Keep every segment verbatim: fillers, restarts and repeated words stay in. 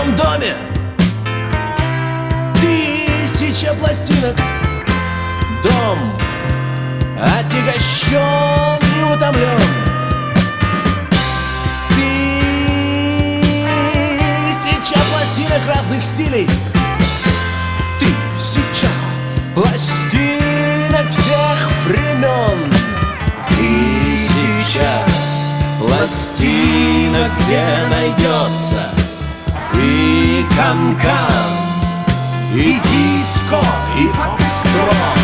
моем доме тысяча пластинок. Дом отягощен и утомлен. Тысяча пластинок разных стилей. Тысяча пластинок всех времен. Тысяча пластинок, где найдется и канкан, и диско, и фокстрот.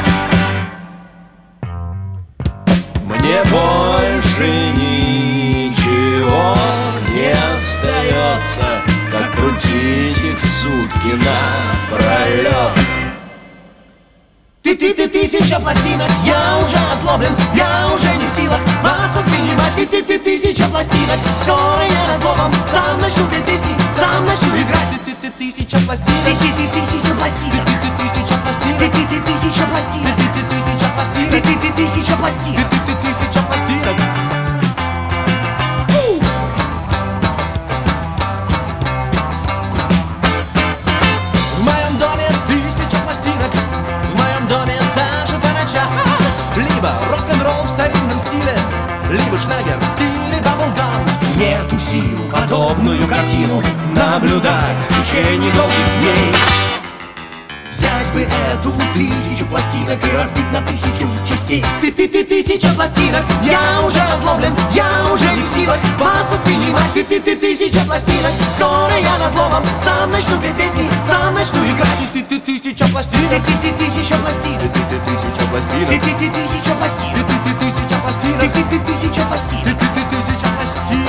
Мне больше ничего не остается, как крутить их сутки напролет. Ты-ты-ты, тысяча пластинок, я уже озлоблен, я уже не в силах вас воспринимать. Ты-ты-ты, тысяча пластинок, скоро я назло сам начну петь песни, сам начну играть. Ты-ты-ты, тысяча пластинок, ты-ты-ты, тысяча пластинок, ты-ты-ты, тысяча пластинок, ты-ты-ты, тысяча пластинок, ты-ты-ты, тысяча пластинок, ты-ты-ты, тысяча пластинок, ты-ты-ты, тысяча пластинок. В моем доме тысяча пластинок, в моем доме даже по ночам. Либо рок-н-ролл в старинном стиле, либо шлягер в стиле баблгам. Нету сил подобную картину наблюдать в течение долгих дней. Взять бы эту тысячу пластинок и разбить на тысячу частей. Ты-ты-ты, тысяча пластинок, я уже озлоблен, я уже не в силах вас воспринимать. Ты-ты-ты, тысяча пластинок, скоро я назло вам сам начну петь песни, сам начну играть. Ты-ты-ты, тысяча пластинок, ты-ты-ты, тысяча пластинок, ты-ты-ты, тысяча пластинок, ты-ты-ты, тысяча пластинок, ты-ты-ты, тысяча пластинок, ты-ты-ты, тысяча пластинок, ты-ты-ты, тысяча пластинок.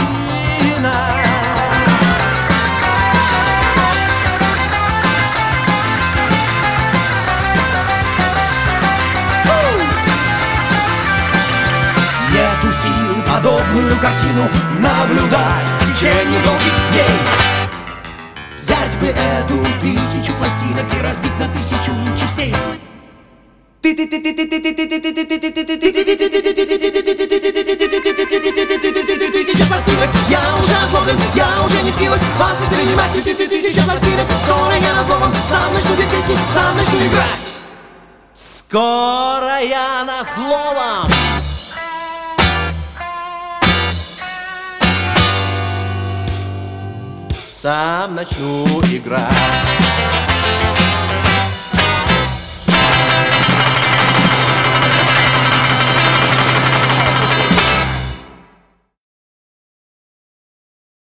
Нету сил подобную картину наблюдать в течение долгих дней. Взять бы эту тысячу пластинок и разбить на тысячу частей. Тысяча пластинок, я уже озлоблен, я уже не в силах вас воспринимать. Тысяча пластинок, скоро я назло вам сам начну петь песни, сам начну играть. Скоро я назло вам сам начну играть.